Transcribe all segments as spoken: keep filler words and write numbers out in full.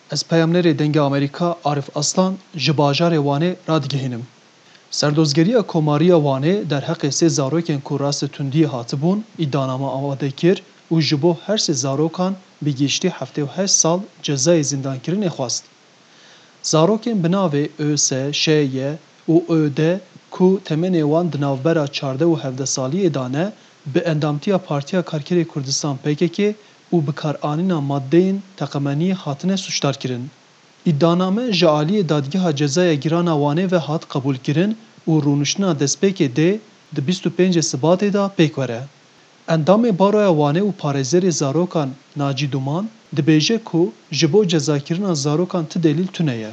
Ez peyamnerê dengê Amerîka Arif Aslan ji bajarê Wanê radigihînim. Serdozgeriya Komariya Wanê derheqê sê zarokên ku rastê tundiyê hatibûn, îddianame amade kir û ji bo her sê zarokan bi giştî heftê û heşt sal cezayê zîndankirinê xwast. Zarokên bi navê Ö S, Ş Y û Ö D ku temenê wan di navbera çardeh û hevdeh saliyê de ne, bi endamtiya Partiya Karkerê Kurdistan P K K û bikaranîna maddeyên teqemenî hatine suçdarkirin. İddianame ji aliyê Dadgeha Cezaya Gîrana Wanê ve hat qebûlkirin û rûniştina destpêkê dê di bîst û pêncê Sibatê de pêk were. Endamê baroya Wanê û parêzerê zarokan Nacî Duman dibêje ku ji bo cezakirina zarokan ti delîl tune ye.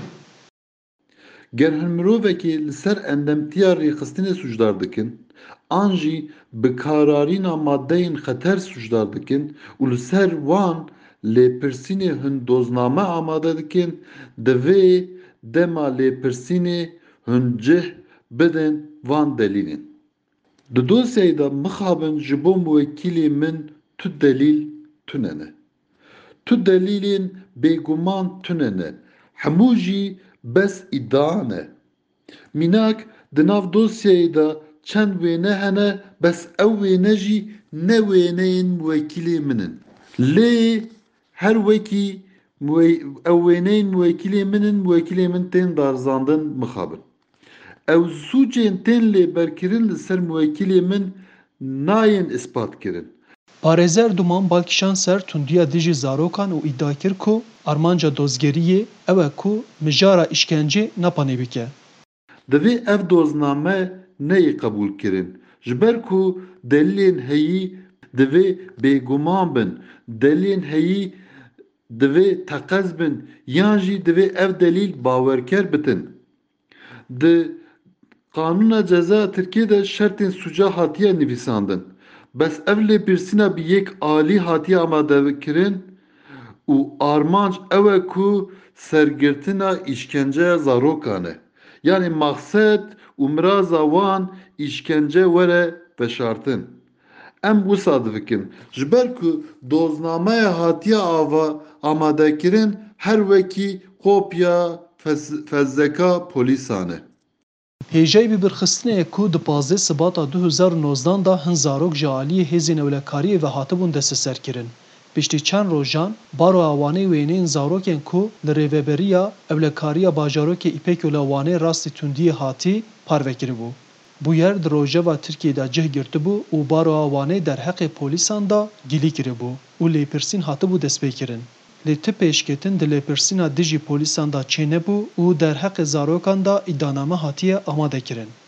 Ger hin mirovekê li ser endamtiya rêxistinê sucdar dikin, an jî bi kararîna maddeyên xeter sucdar dikin û li ser wan lêpirsînê hin dozname amade dikin, divê dema lêpirsînê hin cih bidin van delîlên. Di dosyayê de mixabin ji bo muwekîlê min tu delîl tune ne. Tu delîlên bêguman tune ne. Hemû jî bes îdia ne. Mînak di nav dosyayê de çend wêne hene, bes ew wêne jî ne wêneyên muwekîlê min in. Lê her wekî ew wêneyên muwekîlê min in, muwekîlê min tên darizandin mixabin. Ew sûcên tên lêberkirin li ser muwekîlê min nayên îspatkirin. Parêzer Duman balkişan ser tundiya dijî zarokan û îdia kir ku armanca dozgeriyê ew e ku mijara îşkencê napanê bike. Divê ev dozname neyê qebûlkirin. Ji ber ku delîlên heyî divê bêguman bin, delîlên heyî divê teqez bin yan jî divê ev delîl bawerker bitin. Di Kanûna Cezaya Tirkiye de şertên suca hatiye nivîsandin. Bes ev lêpirsîna bi yek alî hatiye amadekirin û armanc ew e ku sergirtina îşkenceya zarokan e. Yani maksed û miraza wan îşkence were veşartin. Em wisa divikin. Ji ber ku doznameya hatiye ava amadekirin her wekî kopya fezleka polîsan e. Hêjeyê bibirxistinê ku di panzdeh Sibata du hezar û nozdan da hin zarok ji aliyê hêzên ewlekariyê ve hatibûn desteserkirin. Piştî çend rojan, baroya Wanê wêneyên zarokên ku li rêveberiya ewlekariya bajarokê İpekyola Wanê rastî tundiyê hatî parvekiribû. Bu yer di rojeva Tirkiyeyê de cih girtibû û baroya Wanê derheqê polîsan da gilî kiribû û lêpirsîn hatibû destpêkirin. Lê ti pêşketin di lêpirsîna dijî polîsan da çê nebû û derheqê zarokan da îddianame hatiye amadekirin.